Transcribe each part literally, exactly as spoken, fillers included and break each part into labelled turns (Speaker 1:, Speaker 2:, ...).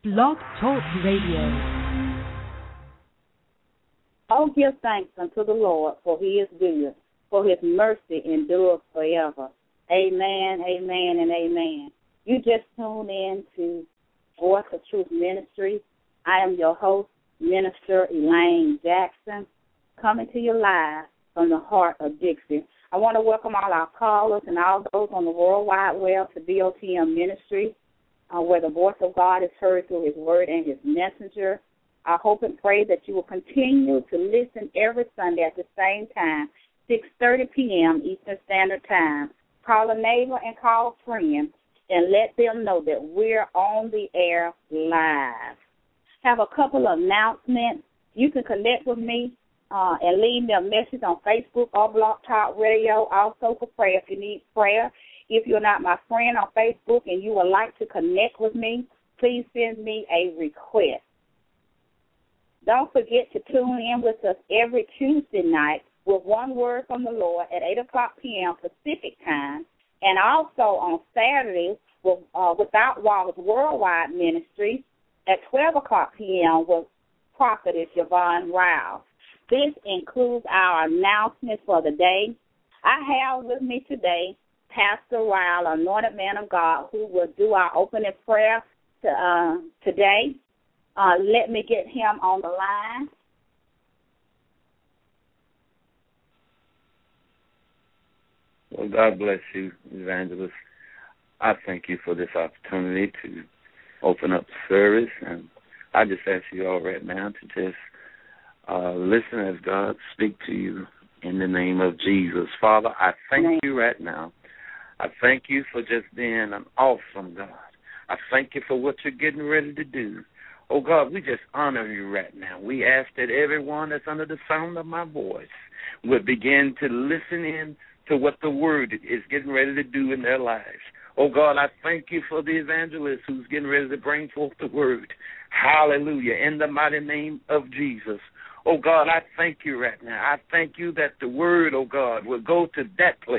Speaker 1: Blog Talk Radio.
Speaker 2: Oh, give thanks unto the Lord, for he is good, for his mercy endures forever. Amen, amen, and amen. You just tuned in to Voice of Truth Ministry. I am your host, Minister Elaine Jackson, coming to you live from the heart of Dixie. I want to welcome all our callers and all those on the World Wide Web to B O T M Ministry, uh, where the voice of God is heard through his word and his messenger. I hope and pray that you will continue to listen every Sunday at the same time, six thirty p.m. Eastern Standard Time. Call a neighbor and call a friend and let them know that we're on the air live. Have a couple of announcements. You can connect with me uh, and leave me a message on Facebook or Blog Talk Radio, also for prayer if you need prayer. If you're not my friend on Facebook and you would like to connect with me, please send me a request. Don't forget to tune in with us every Tuesday night with One Word from the Lord at eight o'clock p.m. Pacific Time, and also on Saturdays with uh, Without Walls Worldwide Ministry at twelve o'clock p.m. with Prophetess Yvonne Rouse. This includes our announcements for the day. I have with me today Pastor Ryle, anointed man of God, who will do our opening prayer to, uh, today. Uh, let me get him on the line.
Speaker 3: Well, God bless you, Evangelist. I thank you for this opportunity to open up the service, and I just ask you all right now to just uh, listen as God speak to you in the name of Jesus. Father, I thank you right now. I thank you for just being an awesome God. I thank you for what you're getting ready to do. Oh, God, we just honor you right now. We ask that everyone that's under the sound of my voice would begin to listen in to what the word is getting ready to do in their lives. Oh, God, I thank you for the evangelist who's getting ready to bring forth the word. Hallelujah, in the mighty name of Jesus. Oh, God, I thank you right now. I thank you that the word, oh, God, will go to that place.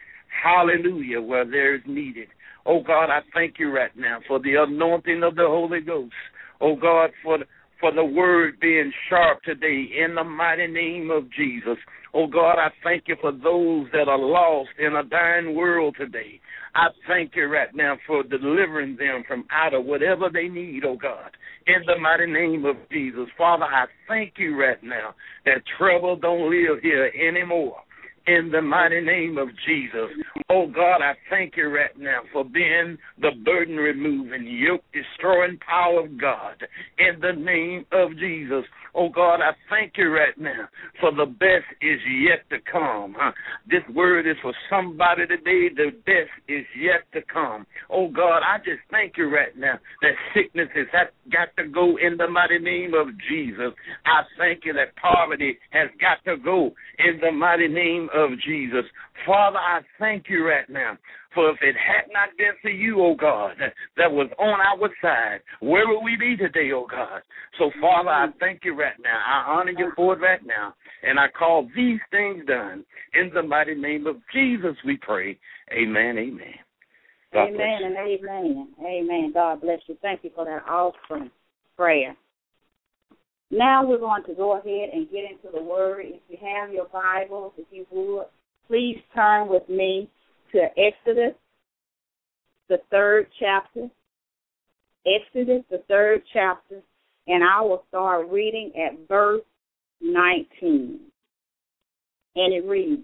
Speaker 3: Hallelujah, where there is needed. Oh, God, I thank you right now for the anointing of the Holy Ghost. Oh, God, for the, for the word being sharp today in the mighty name of Jesus. Oh, God, I thank you for those that are lost in a dying world today. I thank you right now for delivering them from out of whatever they need, oh, God, in the mighty name of Jesus. Father, I thank you right now that trouble don't live here anymore. In the mighty name of Jesus. Oh, God, I thank you right now for being the burden-removing, yoke-destroying power of God. In the name of Jesus. Oh, God, I thank you right now for the best is yet to come. Huh? This word is for somebody today. The best is yet to come. Oh, God, I just thank you right now that sicknesses have got to go in the mighty name of Jesus. I thank you that poverty has got to go in the mighty name of Jesus. Father, I thank you right now. For if it had not been for you, oh God, that, that was on our side, where would we be today, oh God? So, Father, I thank you right now. I honor you for it right now. And I call these things done. In the mighty name of Jesus, we pray. Amen, amen. God
Speaker 2: amen and amen. Amen. God bless you. Thank you for that awesome prayer. Now we're going to go ahead and get into the Word. If you have your Bibles, if you would, please turn with me to Exodus, the third chapter. Exodus, the third chapter, and I will start reading at verse nineteen. And it reads,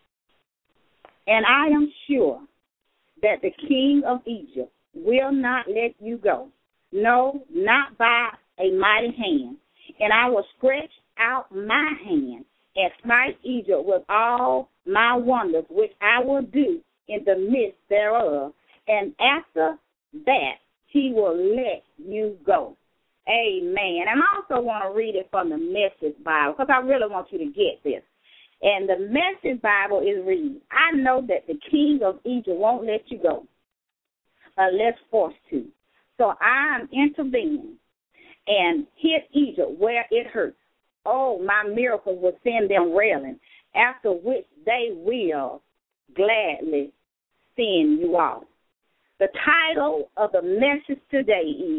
Speaker 2: "And I am sure that the king of Egypt will not let you go, no, not by a mighty hand. And I will stretch out my hand and smite Egypt with all my wonders, which I will do in the midst thereof. And after that, he will let you go." Amen. And I also want to read it from the Message Bible because I really want you to get this. And the Message Bible is reading, "I know that the king of Egypt won't let you go unless forced to. So I am intervening and hit Egypt where it hurts. Oh, my miracles will send them railing, after which they will gladly send you off." The title of the message today is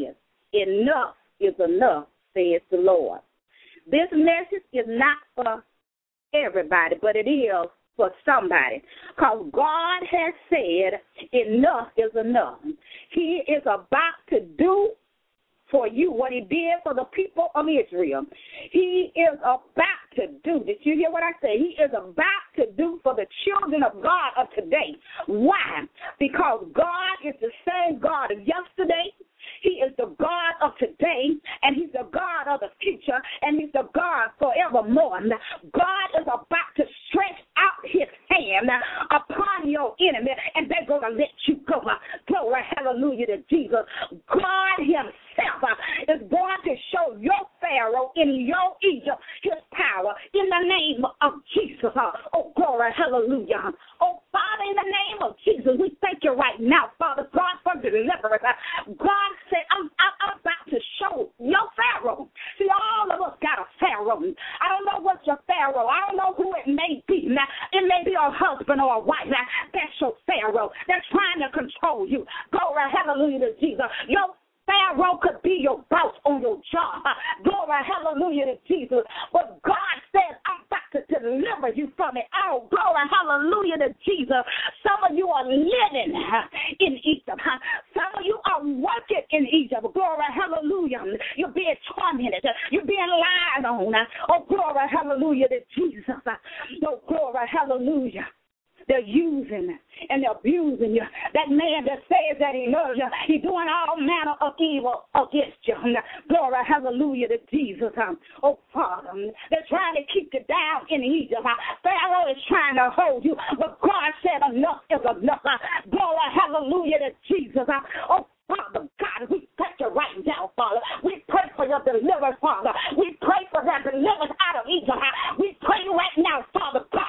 Speaker 2: enough is enough, says the Lord. This message is not for everybody, but it is for somebody, because God has said enough is enough. He is about to do for you what he did for the people of Israel. He is about to do. Did you hear what I say? He is about to do for the children of God of today. Why? Because God is the same God of yesterday. He is the God of today, and he's the God of the future, and he's the God forevermore. God is about to stretch out his hand upon your enemy, and they're going to let you go. Glory, hallelujah to Jesus. God himself is going to show your Pharaoh in your Egypt his power in the name of Jesus. Oh, glory, hallelujah. Oh, Father, in the name of Jesus, we thank you right now, Father God, for deliverance. God said, I'm, I'm about to show your Pharaoh. See, all of us got a Pharaoh. I don't know what's your Pharaoh. I don't know who it may be. Now, it may be a husband or a wife. Now, that's your Pharaoh. They're trying to control you. Glory, hallelujah to Jesus. Your Pharaoh could be your boss on your job. Glory, hallelujah to Jesus. But God says, I'm about to deliver you from it. Oh, glory, hallelujah to Jesus. Some of you are living in Egypt. Some of you are working in Egypt. Glory, hallelujah. You're being tormented. You're being lied on. Oh, glory, hallelujah to Jesus. Oh, glory, hallelujah. They're using and they're abusing you. That man that says that he loves you, he's doing all manner of evil against you. Glory, hallelujah to Jesus. Oh, Father, they're trying to keep you down in Egypt. Pharaoh is trying to hold you, but God said enough is enough. Glory, hallelujah to Jesus. Oh, Father God, we thank you right now, Father. We pray for your deliverance, Father. We pray for that deliverance out of Egypt. We pray right now, Father God,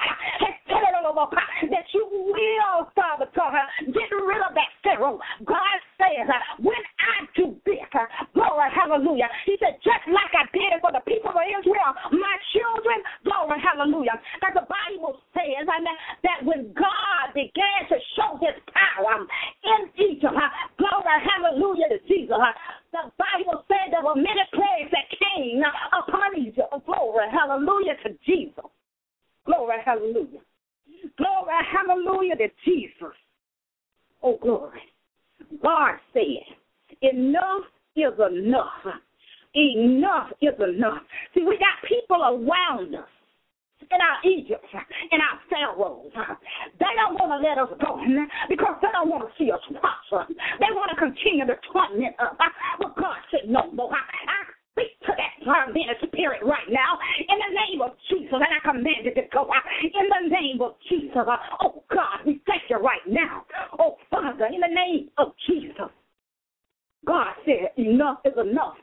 Speaker 2: that you will, Father God, get rid of that Pharaoh. God says, when I do this, glory, hallelujah. He said, just like I did it for the people of Israel, my children, glory, hallelujah. That the Bible says that when God began to show his power in Egypt, glory, hallelujah to Jesus, the Bible said there were many plagues that came upon Egypt. Glory, hallelujah to Jesus. Glory, hallelujah. Glory, hallelujah to Jesus. Oh, glory. God said, enough is enough. Enough is enough. See, we got people around us in our Egypt, in our Pharaohs. They don't want to let us go because they don't want to see us prosper. They want to continue to torment us. But God said, no more. I speak to that tormented spirit right now in the name of Jesus, and I command it to go out in the name of Jesus. Oh, God, we thank you right now. Oh, Father, in the name of Jesus. God said, enough is enough.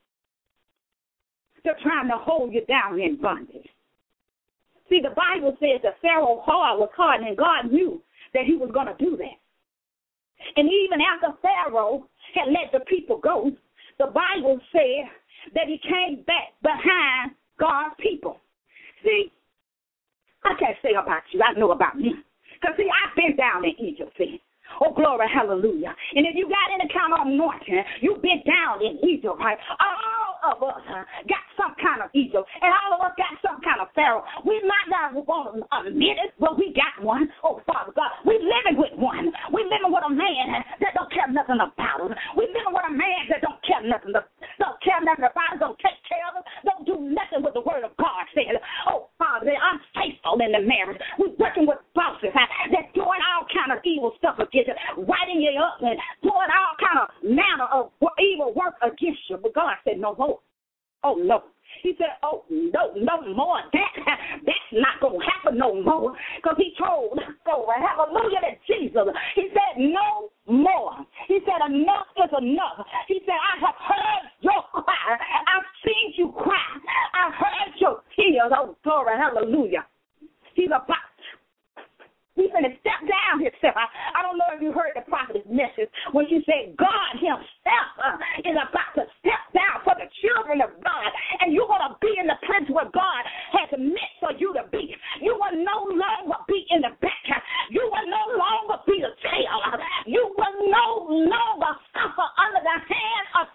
Speaker 2: They're trying to hold you down in bondage. See, the Bible says that Pharaoh's heart was hard, and God knew that he was going to do that. And even after Pharaoh had let the people go, the Bible said that he came back behind God's people. See, I can't say about you. I know about me. Because, see, I've been down in Egypt, see. Oh, glory, hallelujah. And if you got any kind of anointing, you've been down in Egypt, right? All of us uh, got some kind of Egypt, and all of us got some kind of Pharaoh. We might not want to admit it, but we got one. Oh, Father God, we living with one. We living with a man that don't care nothing about us. We living with a man that don't care nothing, don't care nothing about us, don't take care of us, don't do nothing with the word of God said. Oh, Father, they're unfaithful in the marriage. We're working with bosses huh, that's doing all kind of evil stuff against you, writing you up and doing all kind of manner of evil work against you. But God said, no more. Oh, no. He said, oh, no, no more. That, that's not going to happen no more. Because he told, oh, hallelujah to Jesus. He said, no more. He said, enough is enough. He said, I have heard your cry. I've seen you cry. I've heard your tears. Oh, glory, hallelujah. He's about He's going to step down himself. I, I don't know if you heard the prophet's message when she said God himself uh, is about to step down for the children of God, and you're going to be in the place where God has meant for you to be. You will no longer be in the back. You will no longer be the tail. You will no longer suffer under the hand of Pharaoh.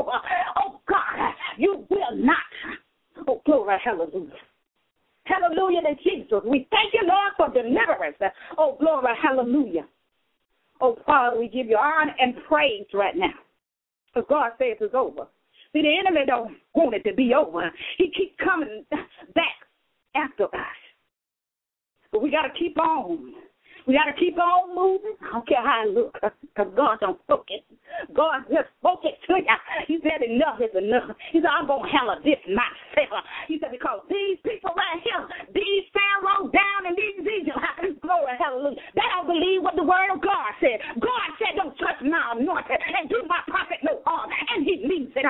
Speaker 2: over. Oh, God, you will not. Oh, glory, hallelujah. Hallelujah to Jesus. We thank you, Lord, for deliverance. Oh, glory, hallelujah. Oh, Father, we give you honor and praise right now. Because God says it's over. See, the enemy don't want it to be over. He keeps coming back after us. But we got to keep on. We got to keep on moving. I don't care how I look, because God don't spoke it. God just spoke it to you. He said enough is enough. He said, I'm going to handle this myself. He said, because these people right here, these Pharaoh down and these Egyptians, glory, hallelujah, they don't believe what the word of God said. God said, don't touch my anointed and do my prophet no harm. And he means it.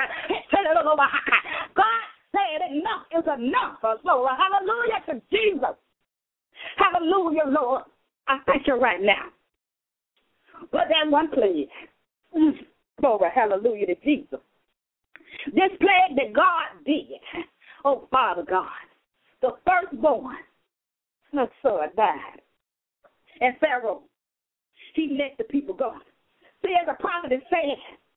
Speaker 2: God said enough is enough. Glory, hallelujah to Jesus. Hallelujah, Lord. I thank you right now. But that one plague, glory, hallelujah to Jesus. This plague that God did, oh, Father God, the firstborn, the son died. And Pharaoh, he let the people go. See, as a prophet is saying,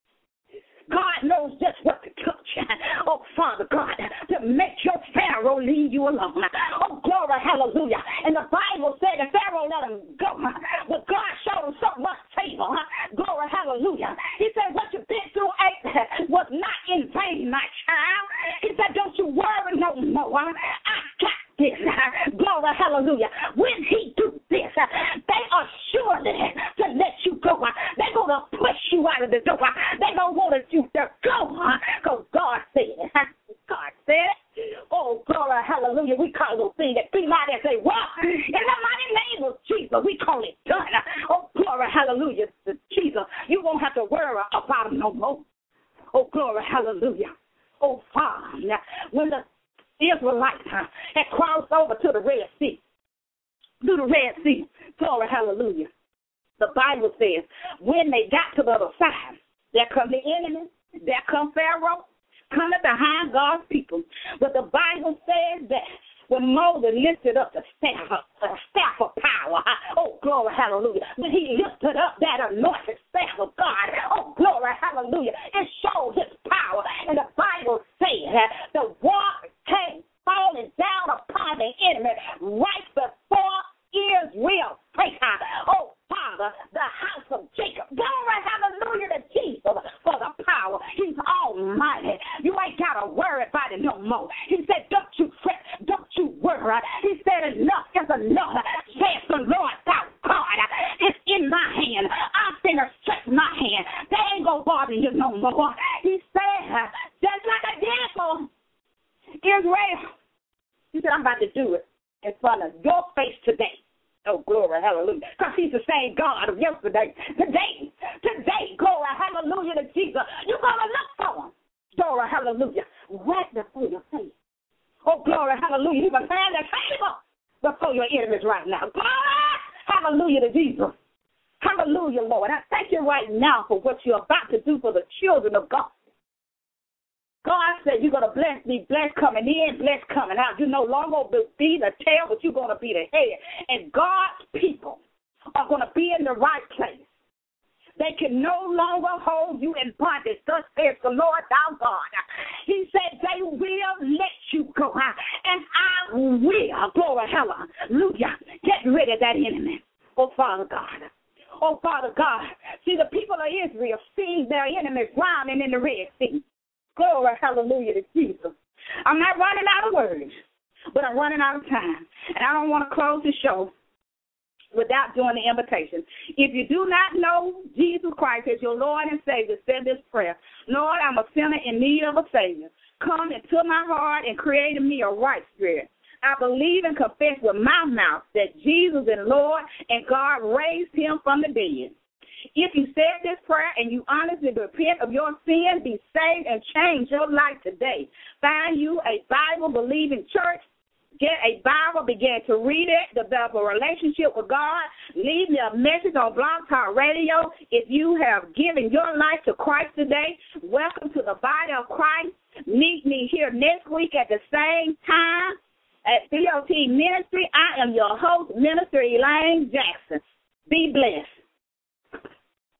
Speaker 2: God knows just what to touch. Oh, Father God, to make your Pharaoh leave you alone. Oh, glory, hallelujah. And the Bible said that Pharaoh let him go, but God showed him so much favor. Glory, hallelujah. He said, what you've been through was not in vain, my child. He said, don't you worry no more. I got this. Glory, hallelujah. When he do this, they are sure to let you go. They're going to push you out of the door. They're going to want you to go, because God said it. God said it. Oh, glory, hallelujah. We call those things that be like and say, well, in the mighty name of Jesus, we call it done. Oh, glory, hallelujah to Jesus. You won't have to worry about it no more. Oh, glory, hallelujah. Oh, Father, when the Israelites huh, had crossed over to the Red Sea, to the Red Sea, glory, hallelujah. The Bible says, when they got to the other side, there come the enemy, there come Pharaoh, coming behind God's people. But the Bible says that when Moses lifted up the staff, the staff of power, oh, glory, hallelujah, when he lifted up that anointed staff of God, oh, glory, hallelujah, it showed his power. And the Bible says that the water came falling down upon the enemy right before Israel. Oh, Father, the house of Jacob. Glory, hallelujah to Jesus for the power. He's almighty. You ain't got to worry about it no more. He said, don't you fret, don't you worry. He said, enough is enough. Says the Lord, thou God. It's in my hand. I'm finna stretch my hand. They ain't going to bother you no more. He said, just like I did for Israel. He said, I'm about to do it in front of your face today. Oh, glory, hallelujah. Because he's the same God of yesterday. Today, today, glory, hallelujah to Jesus. You're going to look for him. Glory, hallelujah. Right before your face. Oh, glory, hallelujah. He's a man that favor before your enemies right now. Glory, hallelujah to Jesus. Hallelujah, Lord. I thank you right now for what you're about to do for the children of God. God said you're going to bless me, bless coming in, bless coming out. You no longer be the tail, but you're going to be the head. And God's people are going to be in the right place. They can no longer hold you in bondage. Thus says the Lord thou God. He said they will let you go. And I will, glory, hallelujah, get rid of that enemy. Oh, Father God. Oh, Father God. See, the people of Israel seeing their enemies drowning in the Red Sea. Glory, hallelujah to Jesus. I'm not running out of words, but I'm running out of time. And I don't want to close the show without doing the invitation. If you do not know Jesus Christ as your Lord and Savior, say this prayer. Lord, I'm a sinner in need of a Savior. Come into my heart and create in me a right spirit. I believe and confess with my mouth that Jesus is Lord and God raised him from the dead. If you said this prayer and you honestly repent of your sin, be saved and change your life today. Find you a Bible-believing church. Get a Bible, begin to read it, develop a relationship with God. Leave me a message on Blog Talk Radio. If you have given your life to Christ today, welcome to the body of Christ. Meet me here next week at the same time at B O T Ministry. I am your host, Minister Elaine Jackson. Be blessed.